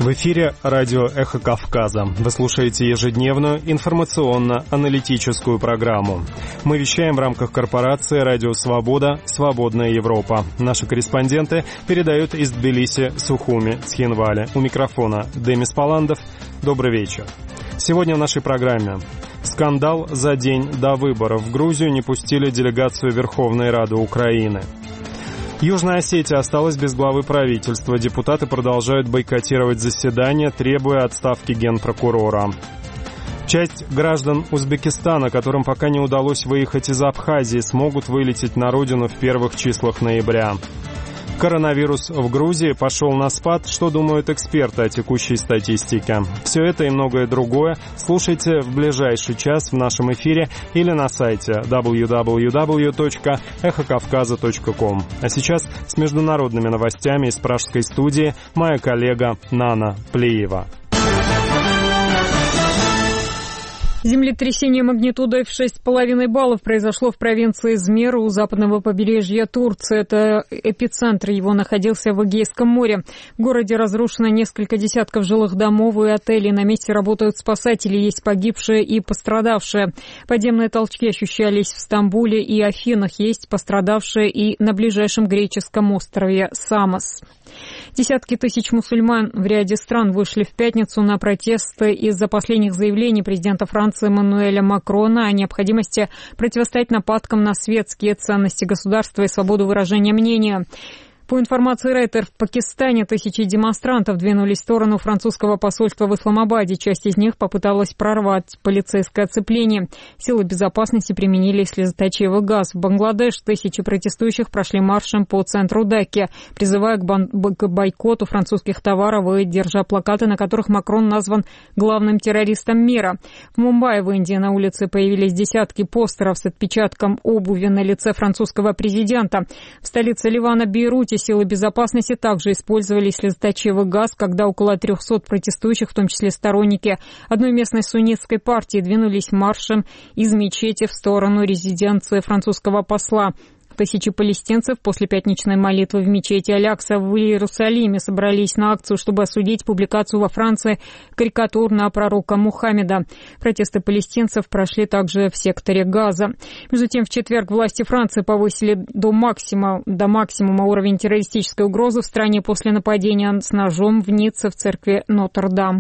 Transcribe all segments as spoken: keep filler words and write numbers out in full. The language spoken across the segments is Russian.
В эфире радио «Эхо Кавказа». Вы слушаете ежедневную информационно-аналитическую программу. Мы вещаем в рамках корпорации «Радио Свобода. Свободная Европа». Наши корреспонденты передают из Тбилиси, Сухуми, Цхинвали. У микрофона Демис Паландов. Добрый вечер. Сегодня в нашей программе. Скандал за день до выборов. В Грузию не пустили делегацию Верховной Рады Украины. Южная Осетия осталась без главы правительства. Депутаты продолжают бойкотировать заседания, требуя отставки генпрокурора. Часть граждан Узбекистана, которым пока не удалось выехать из Абхазии, смогут вылететь на родину в первых числах ноября. Коронавирус в Грузии пошел на спад. Что думают эксперты о текущей статистике? Все это и многое другое слушайте в ближайший час в нашем эфире или на сайте дабл ю дабл ю дабл ю точка эхо кавказа точка ком. А сейчас с международными новостями из пражской студии моя коллега Нана Плеева. Землетрясение магнитудой в шесть с половиной баллов произошло в провинции Измир у западного побережья Турции. Это эпицентр его находился в Эгейском море. В городе разрушено несколько десятков жилых домов и отелей. На месте работают спасатели, есть погибшие и пострадавшие. Подземные толчки ощущались в Стамбуле и Афинах. Есть пострадавшие и на ближайшем греческом острове Самос. Десятки тысяч мусульман в ряде стран вышли в пятницу на протесты из-за последних заявлений президента Франции Эммануэля Макрона о необходимости противостоять нападкам на светские ценности государства и свободу выражения мнения. По информации Рейтер, в Пакистане тысячи демонстрантов двинулись в сторону французского посольства в Исламабаде. Часть из них попыталась прорвать полицейское оцепление. Силы безопасности применили слезоточивый газ. В Бангладеш тысячи протестующих прошли маршем по центру Даки, призывая к, бан- к бойкоту французских товаров и держа плакаты, на которых Макрон назван главным террористом мира. В Мумбаи в Индии на улице появились десятки постеров с отпечатком обуви на лице французского президента. В столице Ливана, Бейруте, силы безопасности также использовали слезоточивый газ, когда около трехсот протестующих, в том числе сторонники одной местной суннитской партии, двинулись маршем из мечети в сторону резиденции французского посла. Тысячи палестинцев после пятничной молитвы в мечети Аль-Акса в Иерусалиме собрались на акцию, чтобы осудить публикацию во Франции карикатур на пророка Мухаммеда. Протесты палестинцев прошли также в секторе Газа. Между тем, в четверг власти Франции повысили до максимума, до максимума уровень террористической угрозы в стране после нападения с ножом в Ницце в церкви Нотр-Дам.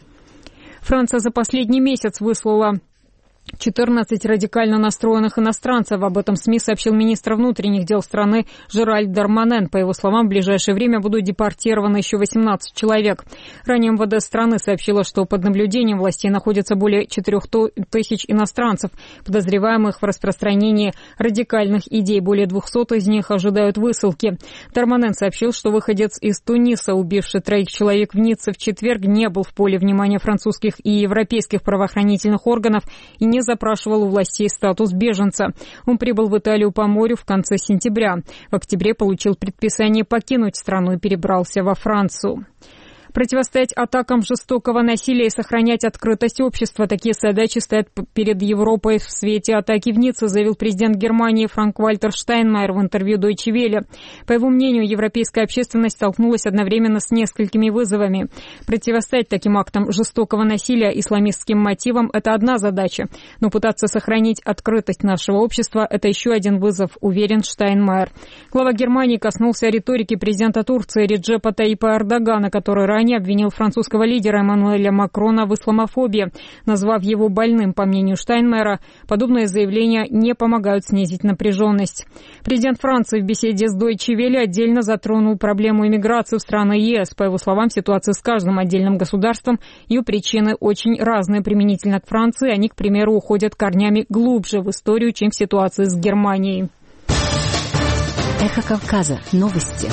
Франция за последний месяц выслала четырнадцать радикально настроенных иностранцев. Об этом СМИ сообщил министр внутренних дел страны Жеральд Дарманен. По его словам, в ближайшее время будут депортированы еще восемнадцать человек. Ранее МВД страны сообщило, что под наблюдением властей находится более четырех тысяч иностранцев, подозреваемых в распространении радикальных идей. Более двухсот из них ожидают высылки. Дарманен сообщил, что выходец из Туниса, убивший троих человек в Ницце в четверг, не был в поле внимания французских и европейских правоохранительных органов и не запрашивал у властей статус беженца. Он прибыл в Италию по морю в конце сентября. В октябре получил предписание покинуть страну и перебрался во Францию. Противостоять атакам жестокого насилия и сохранять открытость общества. Такие задачи стоят перед Европой в свете атаки в Ницце, заявил президент Германии Франк-Вальтер Штайнмайер в интервью Deutsche Welle. По его мнению, европейская общественность столкнулась одновременно с несколькими вызовами. Противостоять таким актам жестокого насилия исламистским мотивам – это одна задача. Но пытаться сохранить открытость нашего общества – это еще один вызов, уверен Штайнмайер. Глава Германии коснулся риторики президента Турции Реджепа Таyyипа Эрдогана, который ранее обвинил французского лидера Эммануэля Макрона в исламофобии, назвав его больным. По мнению Штайнмайера, подобные заявления не помогают снизить напряженность. Президент Франции в беседе с Deutsche Welle отдельно затронул проблему иммиграции в страны ЕС. По его словам, ситуация с каждым отдельным государством, ее причины очень разные применительно к Франции. Они, к примеру, уходят корнями глубже в историю, чем в ситуации с Германией. Эхо Кавказа. Новости.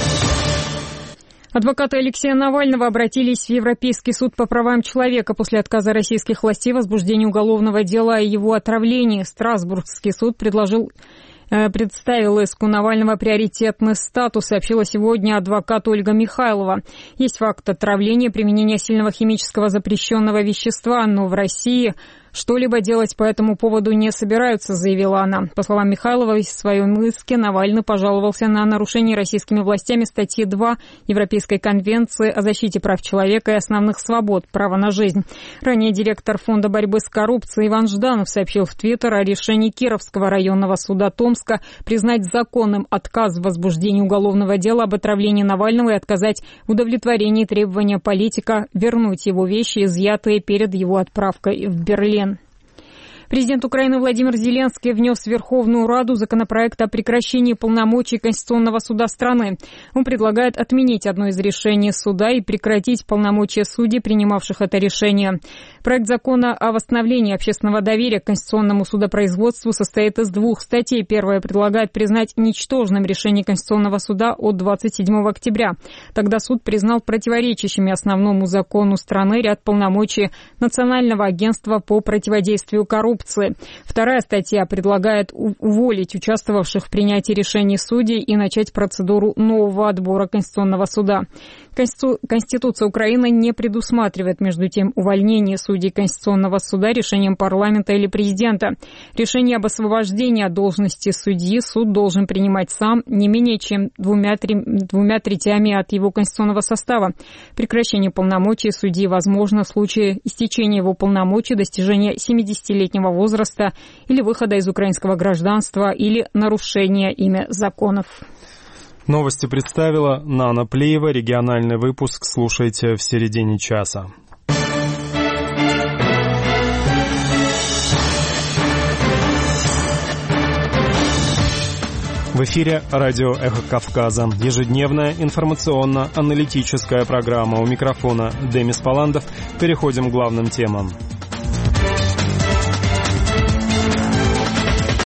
Адвокаты Алексея Навального обратились в Европейский суд по правам человека после отказа российских властей в возбуждении уголовного дела о его отравлении. Страсбургский суд предложил представил иску Навального приоритетный статус, сообщила сегодня адвокат Ольга Михайлова. Есть факт отравления, применения сильного химического запрещенного вещества, но в России Что-либо делать по этому поводу не собираются, заявила она. По словам Михайловой, в своем иске Навальный пожаловался на нарушение российскими властями статьи два Европейской конвенции о защите прав человека и основных свобод, право на жизнь. Ранее директор Фонда борьбы с коррупцией Иван Жданов сообщил в Твиттер о решении Кировского районного суда Томска признать законным отказ в возбуждении уголовного дела об отравлении Навального и отказать в удовлетворении требования политика вернуть его вещи, изъятые перед его отправкой в Берлин. Президент Украины Владимир Зеленский внес в Верховную Раду законопроект о прекращении полномочий Конституционного суда страны. Он предлагает отменить одно из решений суда и прекратить полномочия судей, принимавших это решение. Проект закона о восстановлении общественного доверия к конституционному судопроизводству состоит из двух статей. Первая предлагает признать ничтожным решение Конституционного суда от двадцать седьмого октября. Тогда суд признал противоречащими основному закону страны ряд полномочий Национального агентства по противодействию коррупции. Вторая статья предлагает уволить участвовавших в принятии решений судей и начать процедуру нового отбора Конституционного суда. Конституция Украины не предусматривает, между тем, увольнение судей Конституционного суда решением парламента или президента. Решение об освобождении от должности судьи суд должен принимать сам не менее чем двумя, двумя третями от его конституционного состава. Прекращение полномочий судьи возможно в случае истечения его полномочий, достижения семидесятилетнего возраста или выхода из украинского гражданства или нарушения ими законов. Новости представила Нана Плеева. Региональный выпуск слушайте в середине часа. В эфире радио «Эхо Кавказа». Ежедневная информационно-аналитическая программа. У микрофона Демис Паландов. Переходим к главным темам.